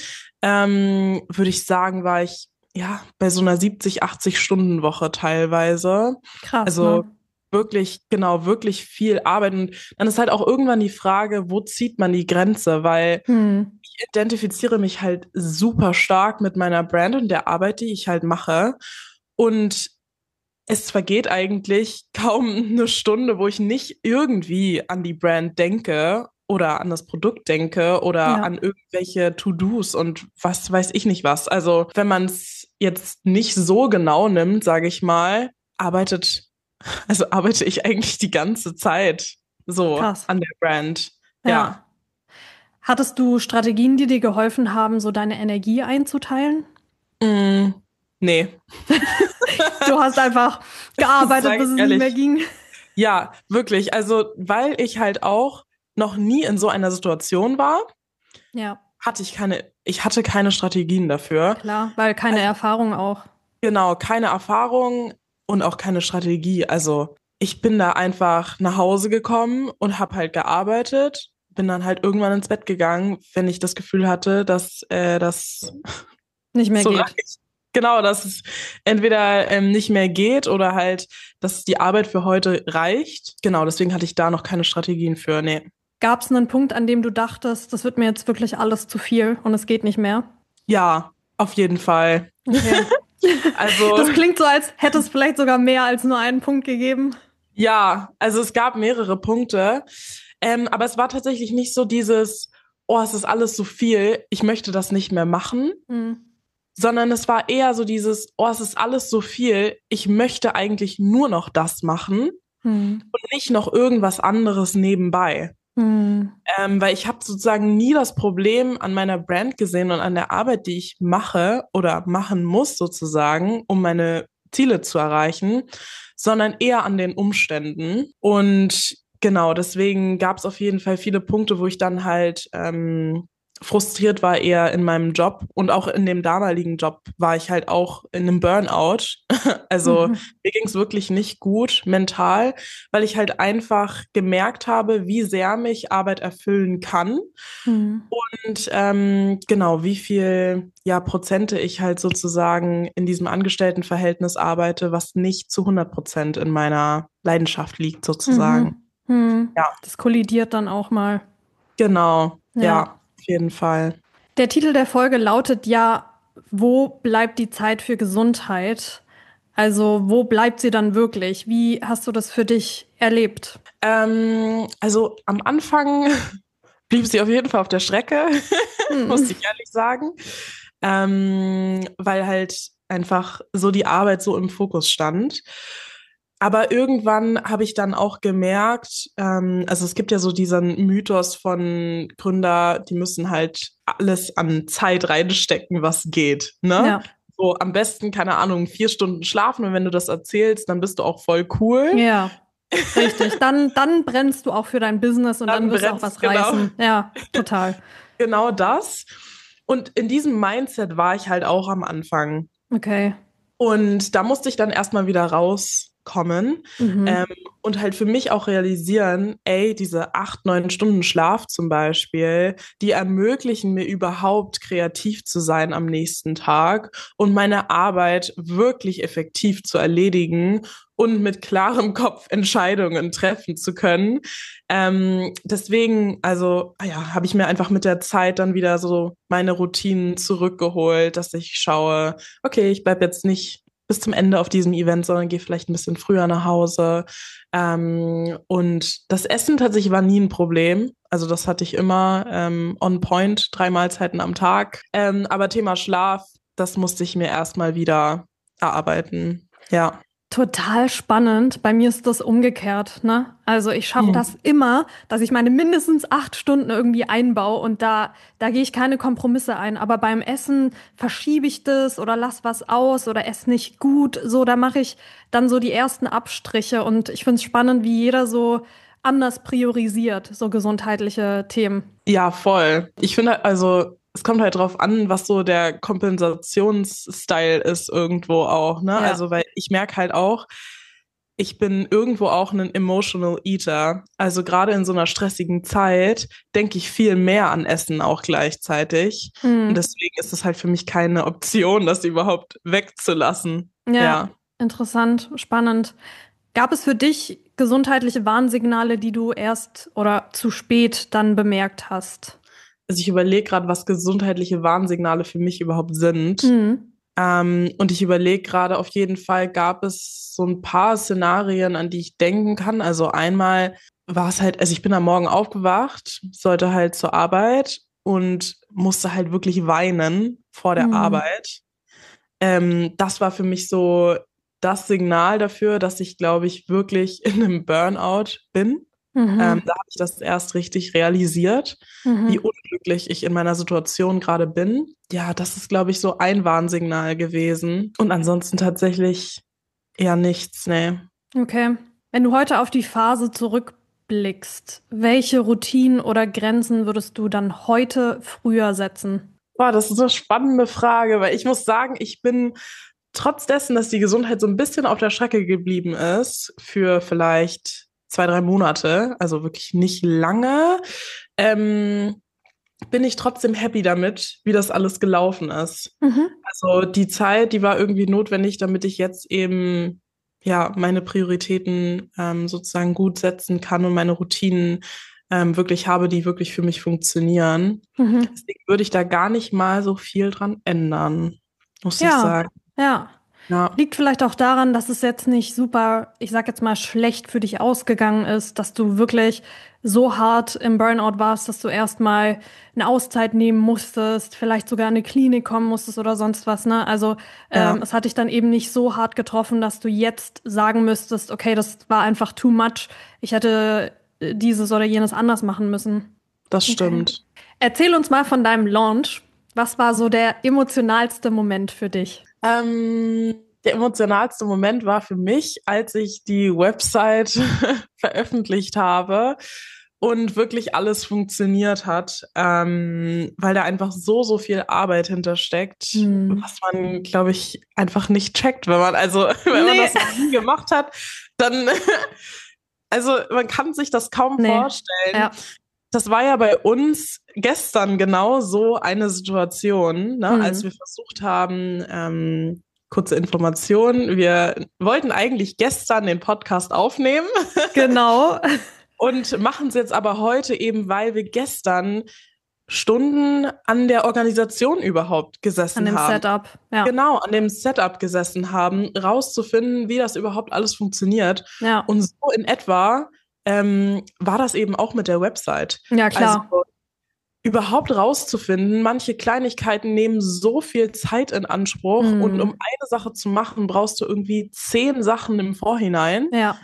würde ich sagen, war ich ja bei so einer 70, 80 Stunden Woche teilweise. Krass, Also ne? wirklich, genau, wirklich viel Arbeit. Und dann ist halt auch irgendwann die Frage, wo zieht man die Grenze? Weil Hm. ich identifiziere mich halt super stark mit meiner Brand und der Arbeit, die ich halt mache. Und es vergeht eigentlich kaum eine Stunde, wo ich nicht irgendwie an die Brand denke oder an das Produkt denke oder Ja, an irgendwelche To-Dos und was weiß ich nicht was. Also wenn man es jetzt nicht so genau nimmt, sage ich mal, arbeite ich eigentlich die ganze Zeit so krass. an der Brand. Ja. Ja. Hattest du Strategien, die dir geholfen haben, so deine Energie einzuteilen? Mm, nee, Du hast einfach gearbeitet, sage bis ich es nicht mehr ehrlich. ging. Ja, wirklich. Also, weil ich halt auch noch nie in so einer Situation war, Ja, ich hatte keine Strategien dafür. klar, weil keine Also, Erfahrung auch. genau, keine Erfahrung und auch keine Strategie. Also, ich bin da einfach nach Hause gekommen und habe halt gearbeitet, bin dann halt irgendwann ins Bett gegangen, wenn ich das Gefühl hatte, dass das Nicht mehr so geht. reicht. Genau, dass es entweder nicht mehr geht oder halt, dass die Arbeit für heute reicht. Genau, deswegen hatte ich da noch keine Strategien für. Nee. Gab es einen Punkt, an dem du dachtest, das wird mir jetzt wirklich alles zu viel und es geht nicht mehr? Ja, auf jeden Fall. Okay. Also, Das klingt so, als hätte es vielleicht sogar mehr als nur einen Punkt gegeben. ja, also es gab mehrere Punkte. Aber es war tatsächlich nicht so dieses, oh, es ist alles so viel, ich möchte das nicht mehr machen, Hm. sondern es war eher so dieses, oh, es ist alles so viel, ich möchte eigentlich nur noch das machen Hm. und nicht noch irgendwas anderes nebenbei. Hm. Weil ich habe sozusagen nie das Problem an meiner Brand gesehen und an der Arbeit, die ich mache oder machen muss sozusagen, um meine Ziele zu erreichen, sondern eher an den Umständen. Und genau, deswegen gab es auf jeden Fall viele Punkte, wo ich dann halt frustriert war eher in meinem Job und auch in dem damaligen Job war ich halt auch in einem Burnout. Also Mhm. mir ging es wirklich nicht gut mental, weil ich halt einfach gemerkt habe, wie sehr mich Arbeit erfüllen kann Mhm. und genau, wie viel ja, Prozente ich halt sozusagen in diesem Angestelltenverhältnis arbeite, was nicht zu 100% in meiner Leidenschaft liegt sozusagen. Mhm. Mhm. Ja, Das kollidiert dann auch mal. genau, ja, Ja. auf jeden Fall. Der Titel der Folge lautet ja, wo bleibt die Zeit für Gesundheit? Also, wo bleibt sie dann wirklich? Wie hast du das für dich erlebt? Also am Anfang blieb sie auf jeden Fall auf der Strecke, Hm. muss ich ehrlich sagen, weil halt einfach so die Arbeit so im Fokus stand. Aber irgendwann habe ich dann auch gemerkt, also es gibt ja so diesen Mythos von Gründer, die müssen halt alles an Zeit reinstecken, was geht, ne? Ja, So am besten, keine Ahnung, 4 Stunden schlafen und wenn du das erzählst, dann bist du auch voll cool. ja, richtig. Dann brennst du auch für dein Business und dann Dann wirst du auch brennt's, was genau. reißen. Ja, total. Genau das. Und in diesem Mindset war ich halt auch am Anfang. Okay. Und da musste ich dann erstmal wieder rauskommen ähm, Mhm. und halt für mich auch realisieren, ey, diese 8, 9 Stunden Schlaf zum Beispiel, die ermöglichen mir überhaupt kreativ zu sein am nächsten Tag und meine Arbeit wirklich effektiv zu erledigen und mit klarem Kopf Entscheidungen treffen zu können. Deswegen, also, ja, habe ich mir einfach mit der Zeit dann wieder so meine Routinen zurückgeholt, dass ich schaue, okay, ich bleib jetzt nicht bis zum Ende auf diesem Event, sondern gehe vielleicht ein bisschen früher nach Hause. Und das Essen tatsächlich war nie ein Problem. Also das hatte ich immer on point, 3 Mahlzeiten am Tag. Aber Thema Schlaf, das musste ich mir erstmal wieder erarbeiten. Ja. Total spannend. Bei mir ist das umgekehrt, ne? Also ich schaffe Hm. das immer, dass ich meine mindestens 8 Stunden irgendwie einbaue und da gehe ich keine Kompromisse ein. Aber beim Essen verschiebe ich das oder lass was aus oder esse nicht gut. So, da mache ich dann so die ersten Abstriche und ich finde es spannend, wie jeder so anders priorisiert, so gesundheitliche Themen. Ja, voll. Ich finde, also es kommt halt drauf an, was so der Kompensationsstyle ist irgendwo auch, ne? Ja. Also, weil ich merke halt auch, ich bin irgendwo auch ein Emotional Eater. Also gerade in so einer stressigen Zeit denke ich viel mehr an Essen auch gleichzeitig. Und Hm. deswegen ist es halt für mich keine Option, das überhaupt wegzulassen. Ja, Ja. interessant, spannend. Gab es für dich gesundheitliche Warnsignale, die du erst oder zu spät dann bemerkt hast? Also ich überlege gerade, was gesundheitliche Warnsignale für mich überhaupt sind. Mhm. Und ich überlege gerade, auf jeden Fall gab es so ein paar Szenarien, an die ich denken kann. Also einmal war es halt, also ich bin am Morgen aufgewacht, sollte halt zur Arbeit und musste halt wirklich weinen vor der Mhm. Arbeit. Das war für mich so das Signal dafür, dass ich, glaube ich, wirklich in einem Burnout bin. Mhm. Da habe ich das erst richtig realisiert, wie Mhm. unglücklich ich in meiner Situation gerade bin. Ja, das ist, glaube ich, so ein Warnsignal gewesen. Und ansonsten tatsächlich eher nichts, nee. Okay. Wenn du heute auf die Phase zurückblickst, welche Routinen oder Grenzen würdest du dann heute früher setzen? Boah, das ist eine spannende Frage, weil ich muss sagen, ich bin trotz dessen, dass die Gesundheit so ein bisschen auf der Strecke geblieben ist, für vielleicht 2, 3 Monate, also wirklich nicht lange, ähm, bin ich trotzdem happy damit, wie das alles gelaufen ist. Mhm. Also die Zeit, die war irgendwie notwendig, damit ich jetzt eben ja meine Prioritäten sozusagen gut setzen kann und meine Routinen wirklich habe, die wirklich für mich funktionieren. Mhm. Deswegen würde ich da gar nicht mal so viel dran ändern, muss ich Ja, sagen. ja. Ja, Liegt vielleicht auch daran, dass es jetzt nicht super, ich sag jetzt mal, schlecht für dich ausgegangen ist, dass du wirklich so hart im Burnout warst, dass du erstmal eine Auszeit nehmen musstest, vielleicht sogar in eine Klinik kommen musstest oder sonst was, ne? Also ja, es hat dich dann eben nicht so hart getroffen, dass du jetzt sagen müsstest, okay, das war einfach too much, ich hätte dieses oder jenes anders machen müssen. das Okay. stimmt. Erzähl uns mal von deinem Launch. Was war so der emotionalste Moment für dich? Der emotionalste Moment war für mich, als ich die Website veröffentlicht habe und wirklich alles funktioniert hat, weil da einfach so viel Arbeit hintersteckt, was man, glaube ich, einfach nicht checkt, wenn man Nee. das noch nie gemacht hat, dann, also man kann sich das kaum Nee. vorstellen. Ja. Das war ja bei uns gestern genau so eine Situation, ne, als wir versucht haben, kurze Information, wir wollten eigentlich gestern den Podcast aufnehmen. Genau. Und machen es jetzt aber heute eben, weil wir gestern Stunden an der Organisation überhaupt An gesessen dem haben. Setup, ja. Genau, an dem Setup gesessen haben, rauszufinden, wie das überhaupt alles funktioniert. Ja. Und so in etwa war das eben auch mit der Website. Ja, Also klar. überhaupt rauszufinden, manche Kleinigkeiten nehmen so viel Zeit in Anspruch und um eine Sache zu machen, brauchst du irgendwie 10 Sachen im Vorhinein. Ja.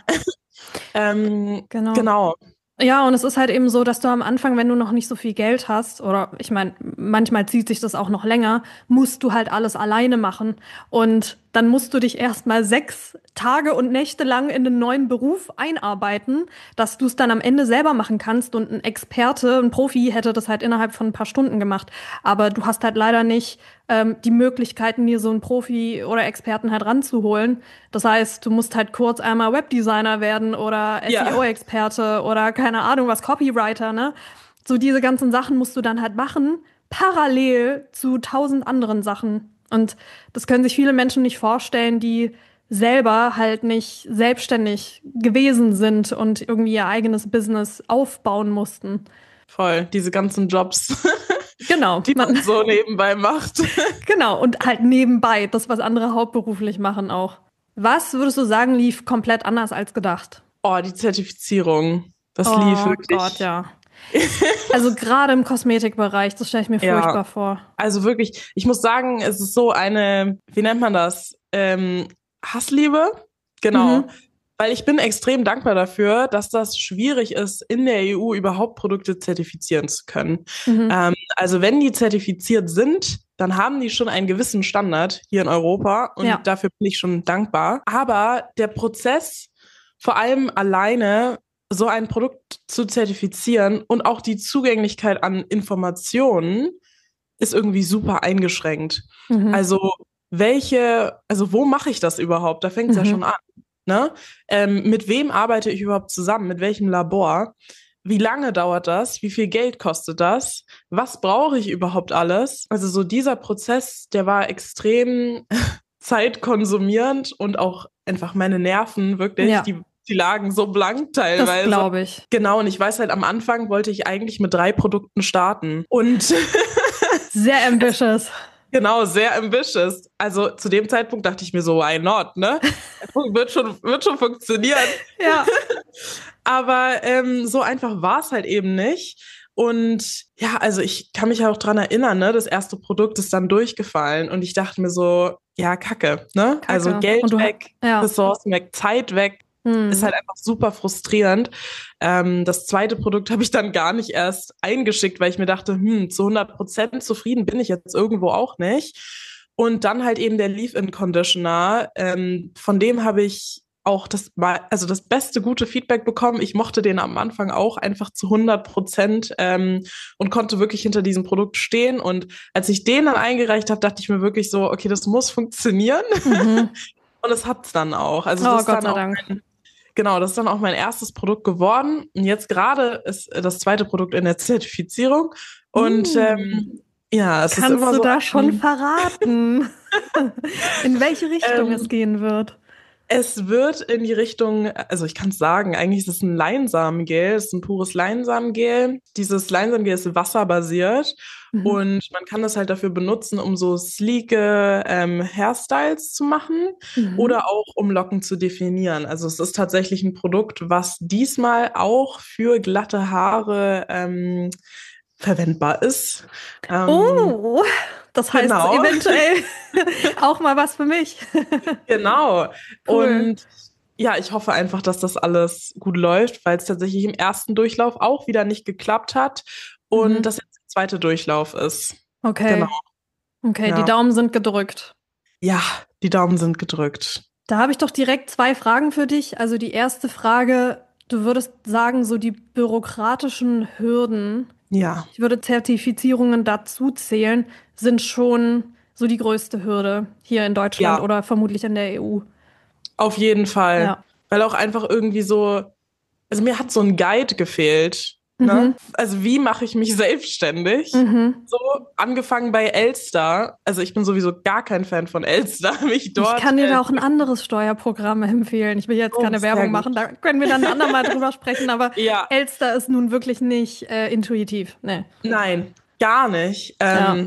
Genau. Genau. Ja, und es ist halt eben so, dass du am Anfang, wenn du noch nicht so viel Geld hast, oder ich meine, manchmal zieht sich das auch noch länger, musst du halt alles alleine machen. Und dann musst du dich erstmal 6 Tage und Nächte lang in den neuen Beruf einarbeiten, dass du es dann am Ende selber machen kannst. Und ein Experte, ein Profi hätte das halt innerhalb von ein paar Stunden gemacht. Aber du hast halt leider nicht die Möglichkeiten, dir so einen Profi oder Experten halt ranzuholen. Das heißt, du musst halt kurz einmal Webdesigner werden oder Ja. SEO-Experte oder keine Ahnung was, Copywriter, ne? So diese ganzen Sachen musst du dann halt machen, parallel zu 1000 anderen Sachen. Und das können sich viele Menschen nicht vorstellen, die selber halt nicht selbstständig gewesen sind und irgendwie ihr eigenes Business aufbauen mussten. Voll, diese ganzen Jobs, Genau. die man so nebenbei macht. Genau, und halt nebenbei, das, was andere hauptberuflich machen auch. Was würdest du sagen, lief komplett anders als gedacht? Oh, die Zertifizierung, das lief Oh wirklich. Gott, ja. Also gerade im Kosmetikbereich, das stelle ich mir Ja, furchtbar vor. also wirklich, ich muss sagen, es ist so eine, wie nennt man das? Hassliebe? Genau. Mhm. Weil ich bin extrem dankbar dafür, dass das schwierig ist, in der EU überhaupt Produkte zertifizieren zu können. Mhm. Also wenn die zertifiziert sind, dann haben die schon einen gewissen Standard hier in Europa und Ja. dafür bin ich schon dankbar. Aber der Prozess, vor allem alleine so ein Produkt zu zertifizieren und auch die Zugänglichkeit an Informationen ist irgendwie super eingeschränkt. Mhm. Also wo mache ich das überhaupt? Da fängt es ja schon Mhm. an. Ne? Mit wem arbeite ich überhaupt zusammen? Mit welchem Labor? Wie lange dauert das? Wie viel Geld kostet das? Was brauche ich überhaupt alles? Also so dieser Prozess, der war extrem zeitkonsumierend und auch einfach meine Nerven wirklich, Ja, die lagen so blank das teilweise. glaube ich. Genau, und ich weiß halt, am Anfang wollte ich eigentlich mit 3 Produkten starten. Und Sehr ambitious. genau, sehr ambitious. Also zu dem Zeitpunkt dachte ich mir so, why not, ne? Wird schon funktionieren. Ja. Aber so einfach war es halt eben nicht. Und ja, also ich kann mich auch dran erinnern, ne? Das erste Produkt ist dann durchgefallen und ich dachte mir so, ja, Kacke, ne? Also Kacke. Geld Und du, weg, ja. Ressourcen weg, Zeit weg. Ist Hm. halt einfach super frustrierend. Das zweite Produkt habe ich dann gar nicht erst eingeschickt, weil ich mir dachte, zu 100% zufrieden bin ich jetzt irgendwo auch nicht. Und dann halt eben der Leave-In-Conditioner. Von dem habe ich auch das beste gute Feedback bekommen. Ich mochte den am Anfang auch einfach zu 100% und konnte wirklich hinter diesem Produkt stehen. Und als ich den dann eingereicht habe, dachte ich mir wirklich so, okay, das muss funktionieren. Mhm. Und es hat's dann auch. Also Oh, das ist Gott dann sei auch Dank. Genau, das ist dann auch mein erstes Produkt geworden. Und jetzt gerade ist das zweite Produkt in der Zertifizierung. Und ja, es ist Kannst immer du so da schon verraten, in welche Richtung es ähm, gehen wird? es wird in die Richtung, also ich kann es sagen, eigentlich ist es ein Leinsamengel, es ist ein pures Leinsamengel. Dieses Leinsamengel ist wasserbasiert Mhm. und man kann das halt dafür benutzen, um so sleeke Hairstyles zu machen Mhm. oder auch um Locken zu definieren. Also es ist tatsächlich ein Produkt, was diesmal auch für glatte Haare verwendbar ist. Oh, das heißt Genau. eventuell auch mal was für mich. Genau. Cool. Und ja, ich hoffe einfach, dass das alles gut läuft, weil es tatsächlich im ersten Durchlauf auch wieder nicht geklappt hat und Mhm. das jetzt der zweite Durchlauf ist. Genau. Okay. Okay, die Ja. Daumen sind gedrückt. Ja, die Daumen sind gedrückt. Da habe ich doch direkt 2 Fragen für dich. Also die erste Frage, Du würdest sagen, so die bürokratischen Hürden, Ja, ich würde Zertifizierungen dazu zählen, sind schon so die größte Hürde hier in Deutschland ja, oder vermutlich in der EU. auf jeden Fall. Ja. Weil auch einfach irgendwie so, also mir hat so ein Guide gefehlt, ne? Mhm. Also wie mache ich mich selbstständig? Mhm. So, angefangen bei Elster. Also ich bin sowieso gar kein Fan von Elster, mich Ich dort, kann dir da auch ein anderes Steuerprogramm empfehlen. Ich will jetzt oh, keine sehr Werbung gut. machen, da können wir dann ein andermal drüber sprechen, aber Ja, Elster ist nun wirklich nicht intuitiv. Nee. nein, gar nicht. Ja.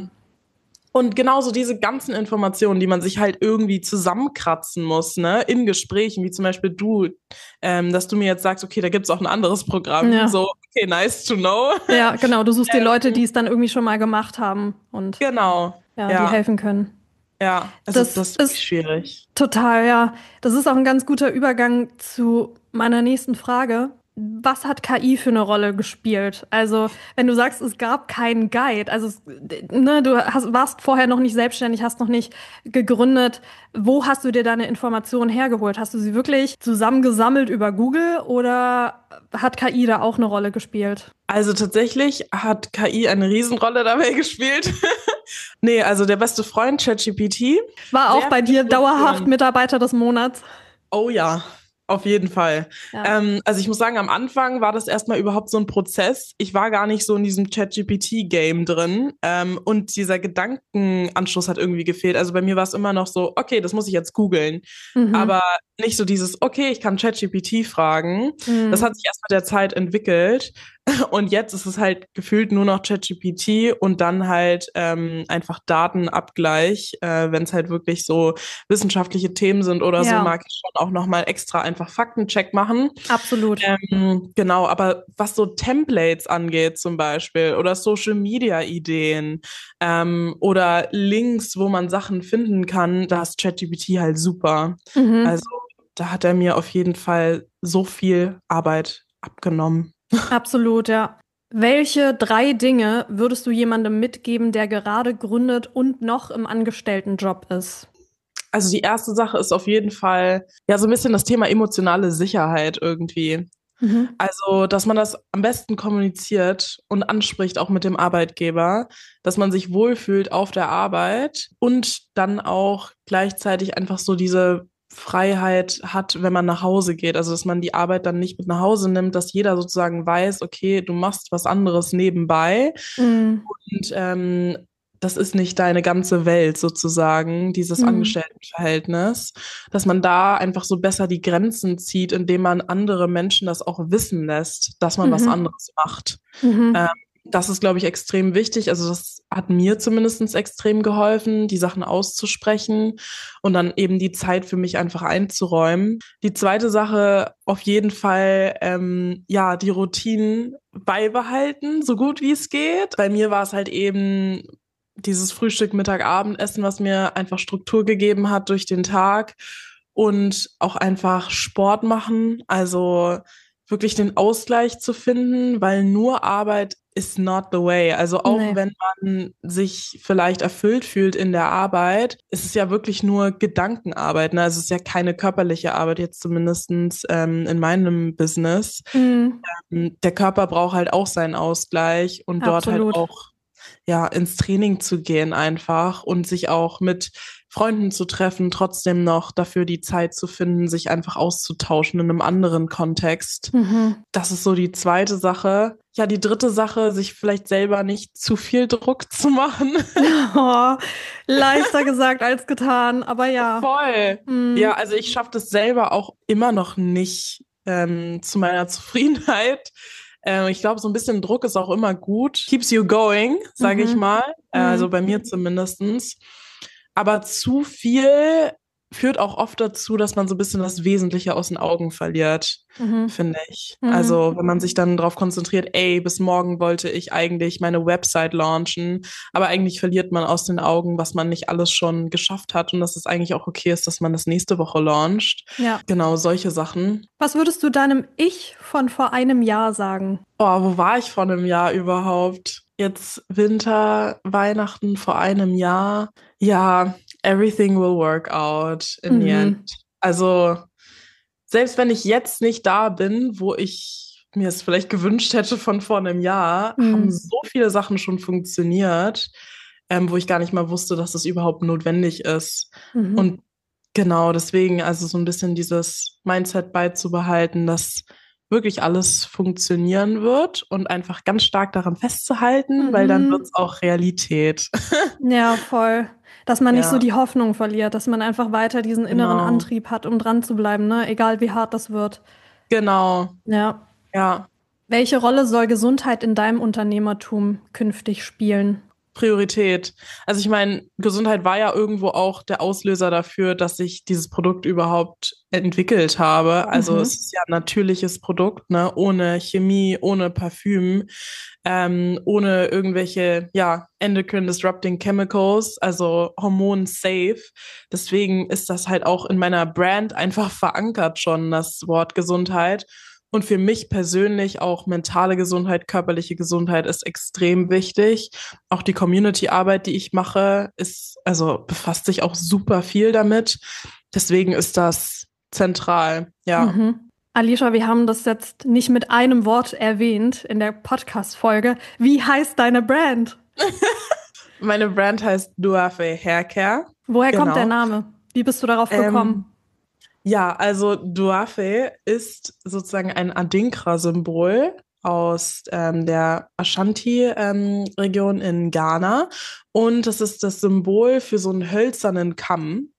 Und genauso diese ganzen Informationen, die man sich halt irgendwie zusammenkratzen muss, ne, in Gesprächen, wie zum Beispiel du, dass du mir jetzt sagst, okay, da gibt's auch ein anderes Programm. Ja. So, okay, nice to know. Ja, genau. Du suchst dir Leute, die es dann irgendwie schon mal gemacht haben und Genau, ja, die ja, helfen können. ja. Also Das das ist wirklich ist schwierig. total, ja. Das ist auch ein ganz guter Übergang zu meiner nächsten Frage. Was hat KI für eine Rolle gespielt? Also, wenn du sagst, es gab keinen Guide, also ne, warst vorher noch nicht selbstständig, hast noch nicht gegründet. Wo hast du dir deine Informationen hergeholt? Hast du sie wirklich zusammengesammelt über Google oder hat KI da auch eine Rolle gespielt? Also tatsächlich hat KI eine Riesenrolle dabei gespielt. Nee, also der beste Freund, ChatGPT, War auch sehr bei viele dir dauerhaft Informationen. Mitarbeiter des Monats? Oh ja, auf jeden Fall. Ja. Also ich muss sagen, am Anfang war das erstmal überhaupt so ein Prozess. Ich war gar nicht so in diesem ChatGPT-Game drin. Und dieser Gedankenanschluss hat irgendwie gefehlt. Also bei mir war es immer noch so, okay, das muss ich jetzt googeln. Mhm. Aber nicht so dieses, okay, ich kann ChatGPT fragen. Das hat Mhm. sich erst mit der Zeit entwickelt. Und jetzt ist es halt gefühlt nur noch ChatGPT und dann halt einfach Datenabgleich. Wenn es halt wirklich so wissenschaftliche Themen sind oder so, Ja, mag ich schon auch nochmal extra einfach Faktencheck machen. absolut. Genau, aber was so Templates angeht zum Beispiel oder Social Media Ideen oder Links, wo man Sachen finden kann, da ist ChatGPT halt super. Mhm. Also da hat er mir auf jeden Fall so viel Arbeit abgenommen. Absolut, ja. Welche drei Dinge würdest du jemandem mitgeben, der gerade gründet und noch im Angestelltenjob ist? Also die erste Sache ist auf jeden Fall ja so ein bisschen das Thema emotionale Sicherheit irgendwie. Mhm. Also, dass man das am besten kommuniziert und anspricht, auch mit dem Arbeitgeber, dass man sich wohlfühlt auf der Arbeit und dann auch gleichzeitig einfach so diese Freiheit hat, wenn man nach Hause geht. Also, dass man die Arbeit dann nicht mit nach Hause nimmt, dass jeder sozusagen weiß, okay, du machst was anderes nebenbei Mhm. und das ist nicht deine ganze Welt sozusagen, dieses Mhm. Angestelltenverhältnis, dass man da einfach so besser die Grenzen zieht, indem man andere Menschen das auch wissen lässt, dass man was Mhm. anderes macht. Ähm, Mhm. Das ist, glaube ich, extrem wichtig. Also das hat mir zumindest extrem geholfen, die Sachen auszusprechen und dann eben die Zeit für mich einfach einzuräumen. Die zweite Sache, auf jeden Fall, ja, die Routinen beibehalten, so gut wie es geht. Bei mir war es halt eben dieses Frühstück, Mittag, Abendessen, was mir einfach Struktur gegeben hat durch den Tag und auch einfach Sport machen, also wirklich den Ausgleich zu finden, weil nur Arbeit is not the way. Also auch Nee. wenn man sich vielleicht erfüllt fühlt in der Arbeit, ist es ja wirklich nur Gedankenarbeit. Ne? Also es ist ja keine körperliche Arbeit, jetzt zumindestens in meinem Business. Mhm. Der Körper braucht halt auch seinen Ausgleich und dort halt Absolut. auch ja, ins Training zu gehen einfach und sich auch mit Freunden zu treffen, trotzdem noch dafür die Zeit zu finden, sich einfach auszutauschen in einem anderen Kontext. Mhm. Das ist so die zweite Sache. Ja, die dritte Sache, sich vielleicht selber nicht zu viel Druck zu machen. Oh, leichter gesagt als getan, aber ja. Voll. Ja, Mhm. also ich schaffe das selber auch immer noch nicht zu meiner Zufriedenheit. Ich glaube, so ein bisschen Druck ist auch immer gut. Keeps you going, sage ich Mhm. mal. Also Mhm. bei mir zumindestens. Aber zu viel führt auch oft dazu, dass man so ein bisschen das Wesentliche aus den Augen verliert, Mhm. finde ich. Mhm. Also wenn man sich dann darauf konzentriert, ey, bis morgen wollte ich eigentlich meine Website launchen, aber eigentlich verliert man aus den Augen, was man nicht alles schon geschafft hat und dass es eigentlich auch okay ist, dass man das nächste Woche launcht. Ja. Genau, solche Sachen. Was würdest du deinem Ich von vor einem Jahr sagen? Oh, wo war ich vor einem Jahr überhaupt? Jetzt Winter, Weihnachten vor einem Jahr. Ja, everything will work out in the end. Mhm. Also selbst wenn ich jetzt nicht da bin, wo ich mir es vielleicht gewünscht hätte von vor einem Jahr, haben so viele Sachen schon funktioniert, wo ich gar nicht mal wusste, dass es überhaupt notwendig ist. Und genau deswegen, also so ein bisschen dieses Mindset beizubehalten, dass wirklich alles funktionieren wird und einfach ganz stark daran festzuhalten, weil dann wird es auch Realität. Ja, voll. Dass man nicht so Ja, die Hoffnung verliert, dass man einfach weiter diesen inneren genau. Antrieb hat, um dran zu bleiben, ne? Egal wie hart das wird. Genau. Ja. Ja. Welche Rolle soll Gesundheit in deinem Unternehmertum künftig spielen? Priorität. Also ich meine, Gesundheit war ja irgendwo auch der Auslöser dafür, dass ich dieses Produkt überhaupt entwickelt habe. Also es ist ja ein natürliches Produkt, ne? Ohne Chemie, ohne Parfüm, ohne irgendwelche, ja, endocrine disrupting chemicals, also Hormon safe. Deswegen ist das halt auch in meiner Brand einfach verankert schon, das Wort Gesundheit. Und für mich persönlich auch mentale Gesundheit, körperliche Gesundheit ist extrem wichtig. Auch die Community-Arbeit, die ich mache, befasst sich auch super viel damit. Deswegen ist das zentral, ja. Alicia, wir haben das jetzt nicht mit einem Wort erwähnt in der Podcast-Folge. Wie heißt deine Brand? Meine Brand heißt Duafe Haircare. Woher kommt der Genau. Name? Wie bist du darauf gekommen? Ja, also Duafe ist sozusagen ein Adinkra-Symbol aus der Ashanti-Region in Ghana. Und das ist das Symbol für so einen hölzernen Kamm.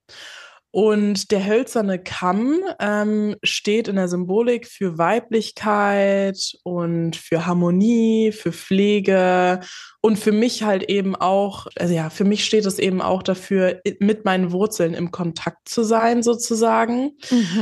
Und der hölzerne Kamm steht in der Symbolik für Weiblichkeit und für Harmonie, für Pflege und für mich halt eben auch, also ja, für mich steht es eben auch dafür, mit meinen Wurzeln im Kontakt zu sein, sozusagen.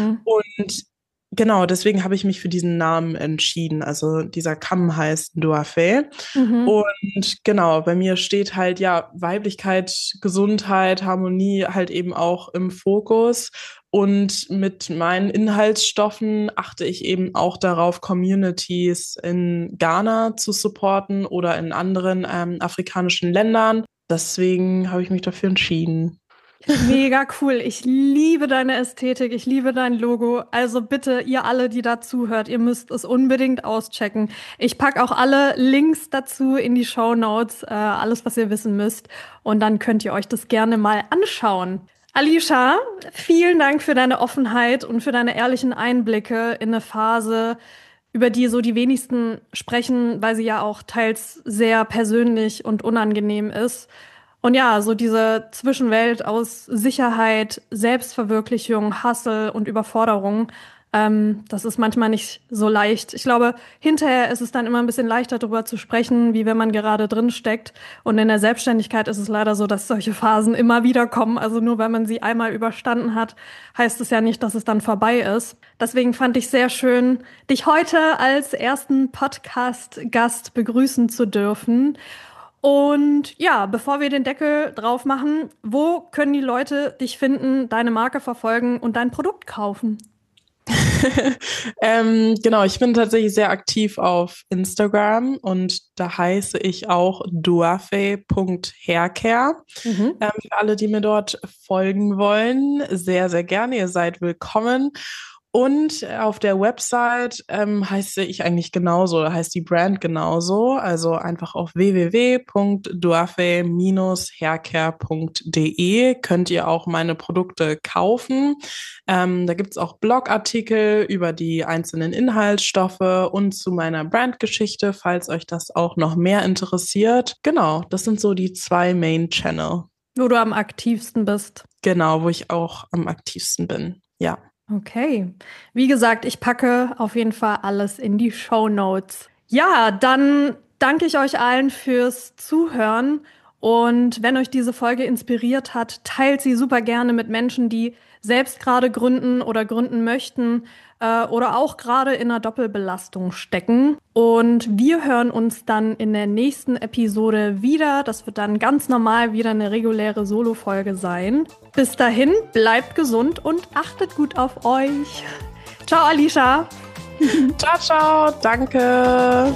Und genau, deswegen habe ich mich für diesen Namen entschieden. Also dieser Kamm heißt Duafe. Und genau, bei mir steht halt ja Weiblichkeit, Gesundheit, Harmonie halt eben auch im Fokus. Und mit meinen Inhaltsstoffen achte ich eben auch darauf, Communities in Ghana zu supporten oder in anderen afrikanischen Ländern. Deswegen habe ich mich dafür entschieden. Mega cool. Ich liebe deine Ästhetik. Ich liebe dein Logo. Also bitte, ihr alle, die da zuhört, ihr müsst es unbedingt auschecken. Ich packe auch alle Links dazu in die Shownotes, alles, was ihr wissen müsst. Und dann könnt ihr euch das gerne mal anschauen. Alicia, vielen Dank für deine Offenheit und für deine ehrlichen Einblicke in eine Phase, über die so die wenigsten sprechen, weil sie ja auch teils sehr persönlich und unangenehm ist. Und ja, so diese Zwischenwelt aus Sicherheit, Selbstverwirklichung, Hustle und Überforderung, das ist manchmal nicht so leicht. Ich glaube, hinterher ist es dann immer ein bisschen leichter, darüber zu sprechen, wie wenn man gerade drin steckt. Und in der Selbstständigkeit ist es leider so, dass solche Phasen immer wieder kommen. Also nur weil man sie einmal überstanden hat, heißt es ja nicht, dass es dann vorbei ist. Deswegen fand ich sehr schön, dich heute als ersten Podcast-Gast begrüßen zu dürfen. Und ja, bevor wir den Deckel drauf machen, wo können die Leute dich finden, deine Marke verfolgen und dein Produkt kaufen? Genau, ich bin tatsächlich sehr aktiv auf Instagram und da heiße ich auch duafe.haircare. Für alle, die mir dort folgen wollen, sehr, sehr gerne. Ihr seid willkommen. Und auf der Website heiße ich eigentlich genauso, da heißt die Brand genauso. Also einfach auf www.duafe-haircare.de könnt ihr auch meine Produkte kaufen. Da gibt's auch Blogartikel über die einzelnen Inhaltsstoffe und zu meiner Brandgeschichte, falls euch das auch noch mehr interessiert. Genau, das sind so die 2 Main Channel. Wo du am aktivsten bist. Genau, wo ich auch am aktivsten bin. Ja. Okay. Wie gesagt, ich packe auf jeden Fall alles in die Shownotes. Ja, dann danke ich euch allen fürs Zuhören. Und wenn euch diese Folge inspiriert hat, teilt sie super gerne mit Menschen, die selbst gerade gründen oder gründen möchten oder auch gerade in einer Doppelbelastung stecken. Und wir hören uns dann in der nächsten Episode wieder. Das wird dann ganz normal wieder eine reguläre Solo-Folge sein. Bis dahin, bleibt gesund und achtet gut auf euch. Ciao, Alicia. Ciao, ciao. Danke.